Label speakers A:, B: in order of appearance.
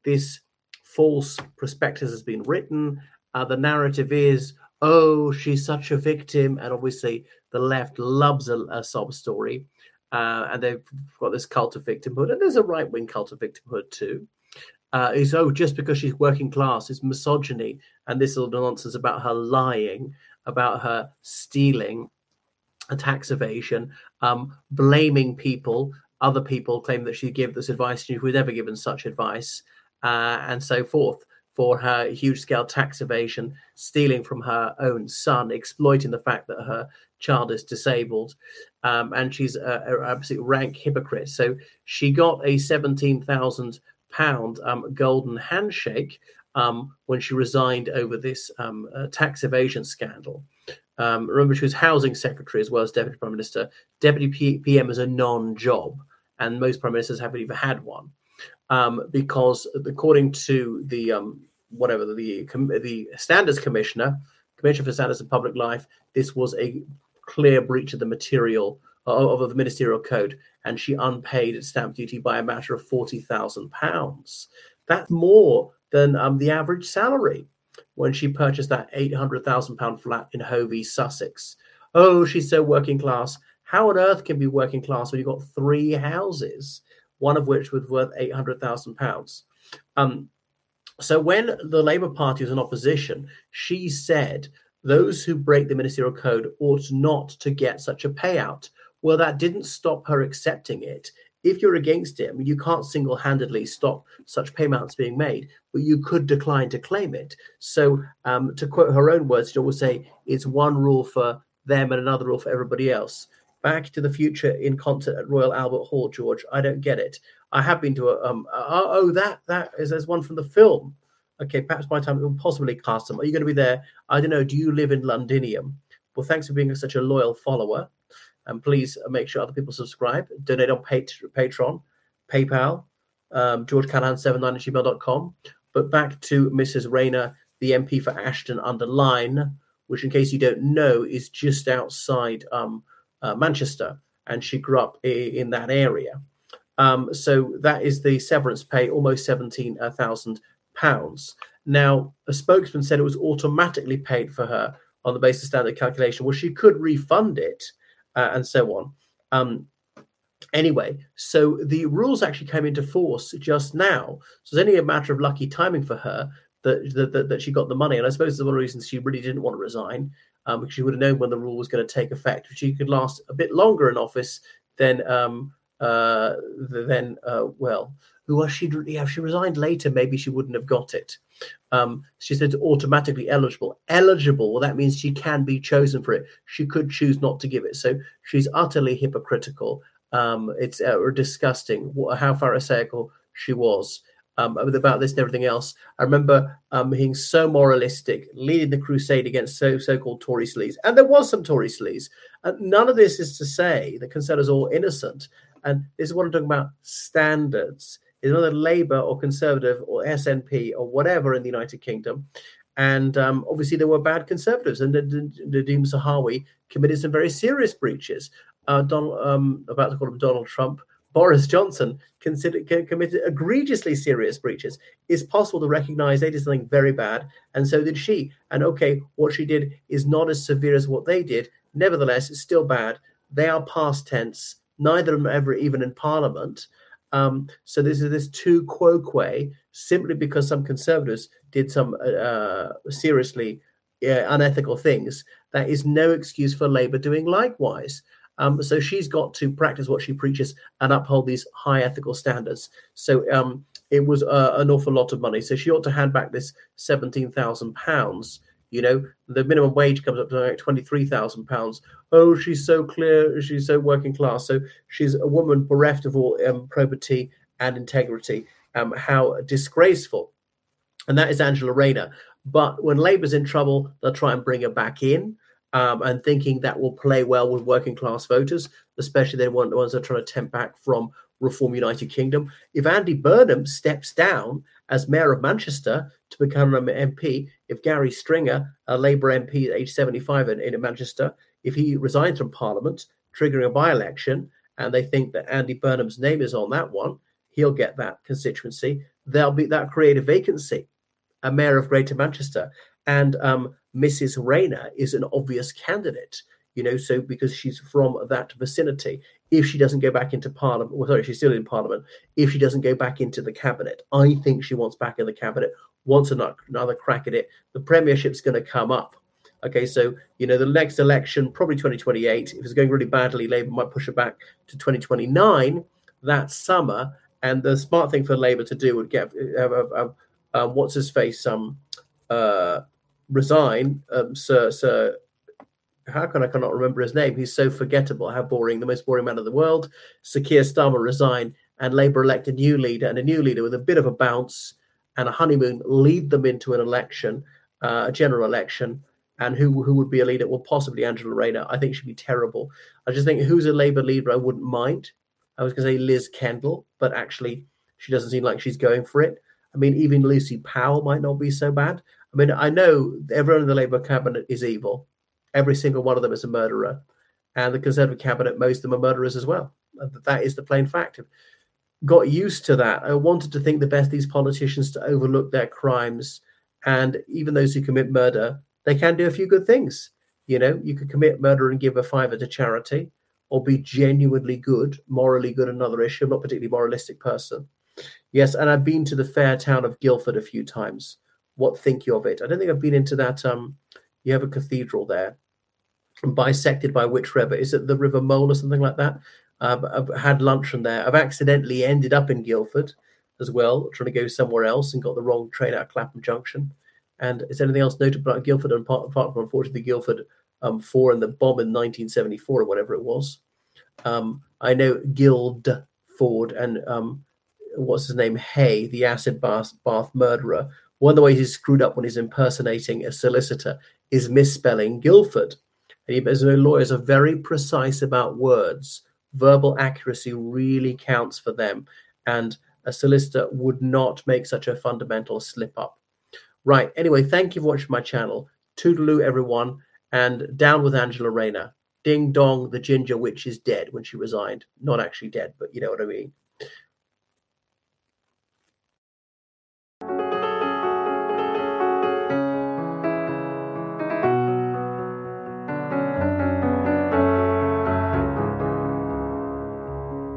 A: this false prospectus has been written. The narrative is, oh, she's such a victim. And obviously the left loves a sob story. And they've got this cult of victimhood. And there's a right-wing cult of victimhood too. Is, oh, just because she's working class, is misogyny. And this little nonsense about her lying, about her stealing, a tax evasion, blaming people, other people claim that she gave this advice to who had never given such advice, and so forth, for her huge-scale tax evasion, stealing from her own son, exploiting the fact that her child is disabled, and she's an absolute rank hypocrite. So she got a £17,000 golden handshake when she resigned over this tax evasion scandal. Remember, she was housing secretary as well as deputy prime minister. Deputy PM is a non-job, and most prime ministers haven't even had one, because according to the standards commissioner for standards of public life, this was a clear breach of the material of the ministerial code, and she unpaid stamp duty by a matter of £40,000. That's more than the average salary when she purchased that £800,000 flat in Hovey, Sussex. Oh, she's so working class. How on earth can be working class when you've got 3 houses, one of which was worth £800,000? So when the Labour Party was in opposition, she said those who break the ministerial code ought not to get such a payout. Well, that didn't stop her accepting it. If you're against it, I mean, you can't single-handedly stop such payments being made, but you could decline to claim it. So to quote her own words, she always say, it's one rule for them and another rule for everybody else. Back to the Future in concert at Royal Albert Hall, George. I don't get it. I have been to there's one from the film. Okay, perhaps by the time it will possibly cast them. Are you going to be there? I don't know. Do you live in Londinium? Well, thanks for being such a loyal follower. And please make sure other people subscribe. Donate on Patreon, PayPal, georgecallahan79@gmail.com. But back to Mrs. Rayner, the MP for Ashton-under-Lyne, which, in case you don't know, is just outside Manchester. And she grew up in that area. So that is the severance pay, almost £17,000. Now, a spokesman said it was automatically paid for her on the basis of standard calculation. Well, she could refund it. And so on. Anyway, so the rules actually came into force just now. So it's only a matter of lucky timing for her that she got the money. And I suppose it's one of the reasons she really didn't want to resign, because she would have known when the rule was going to take effect. She could last a bit longer in office than if she resigned later, maybe she wouldn't have got it. She said automatically eligible. Well, that means she can be chosen for it. She could choose not to give it. So she's utterly hypocritical. It's disgusting how pharisaical she was about this and everything else. I remember being so moralistic, leading the crusade against so-called Tory sleaze. And there was some Tory sleaze. None of this is to say the Conservatives are all innocent. And this is what I'm talking about, standards. It's whether Labour or Conservative or SNP or whatever in the United Kingdom. And obviously there were bad Conservatives. And Nadhim Zahawi committed some very serious breaches. About to call him Donald Trump, Boris Johnson committed egregiously serious breaches. It's possible to recognise they did something very bad, and so did she. And okay, what she did is not as severe as what they did. Nevertheless, it's still bad. They are past tense. Neither of them ever even in Parliament. So this is this tu quoque, simply because some Conservatives did some seriously unethical things. That is no excuse for Labour doing likewise. So she's got to practice what she preaches and uphold these high ethical standards. So it was an awful lot of money. So she ought to hand back this £17,000. You know, the minimum wage comes up to like £23,000. Oh, she's so clear. She's so working class. So she's a woman bereft of all probity and integrity. How disgraceful. And that is Angela Rayner. But when Labour's in trouble, they'll try and bring her back in. And thinking that will play well with working class voters, especially the ones that are trying to tempt back from Reform United Kingdom. If Andy Burnham steps down as Mayor of Manchester to become an MP, if Gary Stringer, a Labour MP at age 75 in Manchester, if he resigns from Parliament, triggering a by-election, and they think that Andy Burnham's name is on that one, he'll get that constituency. that create a vacancy, a mayor of Greater Manchester, and Mrs. Rayner is an obvious candidate. So because she's from that vicinity, if she doesn't go back into Parliament, well, sorry, she's still in Parliament. If she doesn't go back into the cabinet, I think she wants back in the cabinet, wants another crack at it. The premiership's going to come up. Okay, so the next election, probably 2028. If it's going really badly, Labour might push it back to 2029 that summer. And the smart thing for Labour to do would get what's his face resign, Sir. I cannot remember his name? He's so forgettable. How boring! The most boring man in the world. Sir Keir Starmer resign, and Labour elect a new leader, and a new leader with a bit of a bounce and a honeymoon lead them into an election, a general election. And who would be a leader? Well, possibly Angela Rayner. I think she'd be terrible. I just think who's a Labour leader I wouldn't mind. I was going to say Liz Kendall, but actually she doesn't seem like she's going for it. I mean, even Lucy Powell might not be so bad. I mean, I know everyone in the Labour cabinet is evil. Every single one of them is a murderer. And the Conservative cabinet, most of them are murderers as well. That is the plain fact. Got used to that. I wanted to think the best of these politicians to overlook their crimes. And even those who commit murder, they can do a few good things. You could commit murder and give a fiver to charity, or be genuinely good, morally good, another issue. I'm not a particularly moralistic person. Yes, and I've been to the fair town of Guildford a few times. What think you of it? I don't think I've been into that. You have a cathedral there, bisected by which river? Is it the River Mole or something like that? I've had luncheon there. I've accidentally ended up in Guildford as well, trying to go somewhere else and got the wrong train out of Clapham Junction. And is anything else notable about Guildford, apart from, unfortunately, the Guildford 4 and the bomb in 1974 or whatever it was? I know Guildford and what's his name, Hay, the acid bath murderer. One of the ways he's screwed up when he's impersonating a solicitor is misspelling Guildford. And as you know, lawyers are very precise about words. Verbal accuracy really counts for them. And a solicitor would not make such a fundamental slip up. Right. Anyway, thank you for watching my channel. Toodaloo, everyone. And down with Angela Rayner. Ding dong, the ginger witch is dead when she resigned. Not actually dead, but you know what I mean.